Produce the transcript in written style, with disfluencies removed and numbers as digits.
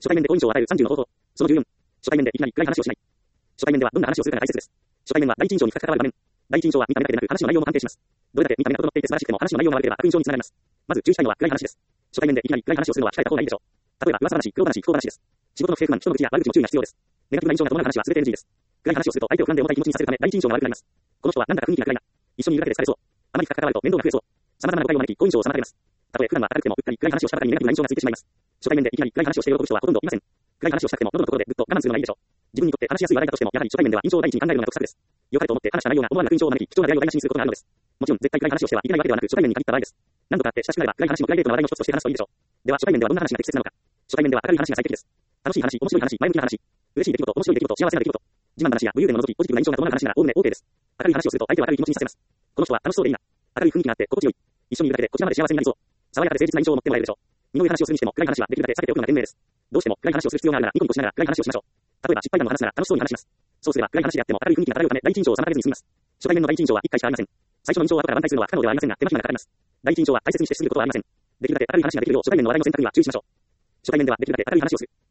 初対面で好印象を与える30の方法。その14。初対面でいきなり暗い話をしない。初対面ではどんな話をするかが大切です。初対面は第一印象に深く関わる場面。第一印象は見た目だけでなく話の内容も関係します。どれだけ見た目が整っていて素晴らしくても話の内容が悪ければ悪印象につながります。まず注意したいのは暗い話です。初対面でいきなり暗い話をするのは控えた方がいいでしょう。例えば噂話、苦労話、不幸話です。仕事の不正不満、人の愚痴や悪口も注意が必要です。ネガティブな印象が伴う話は全て NG です。暗い話をすると相手を不安で重たい気持ちにさせるため第一印象が悪くなります。この人はなんだか雰囲気が暗いな。一緒にいるだけで疲れそう。あまり深く関わると面倒が増えそう。様々な誤解を招き好印象を妨げます。たとえ普段は明るくてもうっかり暗い話をしたばかりにネガティブな印象がついてしまいます。初対面でいきなり暗い話をして喜ぶ人はほとんどいません。暗い話をしたくても喉のところでぐっと我慢するのがいいでしょう。自分にとって話しやすい話題だとしてもやはり初対面では印象を第一に考えるのが得策です。良かれと思って話した内容が思わぬ悪印象を招き貴重な出会いを台無しにすることがあるのです。もちろん絶対暗い話をしてはいけないわけではなく初対面に限った場合です。何度かあって親しくなれば暗い話もプライベートな話題の一つとして話すといいでしょう。では初対面ではどんな話が適切なのか。初対面では明るい話が最適です。楽しい話、面白い話、前向きな話、嬉しい出来事、面白い出来事、幸せな出来事、自慢話や武勇伝を除きポジティブな印象が伴う話ならおおむね OK です。明るい話をすると相手を明るい気持ちにさせます。この人は楽しそうでいいな。明るい雰囲気があって心地よい。一緒にいるだけでこちらまで幸せになりそう。爽やかで誠実な印象を持ってもらえるでしょう。身の上話をするにしても暗い話はできるだけ避けておくのが賢明です。どうしても暗い話をする必要があるならニコニコしながら暗い話をしましょう。例えば失敗談の話なら楽しそうに話します。そうすれば暗い話であっても明るい雰囲気が漂うため第一印象を妨げずに済みます。初対面の第一印象は一回しかありません。最初の印象は後から挽回するのは不可能ではありませんが手間暇がかかります。第一印象は大切にしてしすぎることはありません。できるだけ明るい話ができるよう初対面の話題の選択には注意しましょう。初対面ではできるだけ明るい話をする。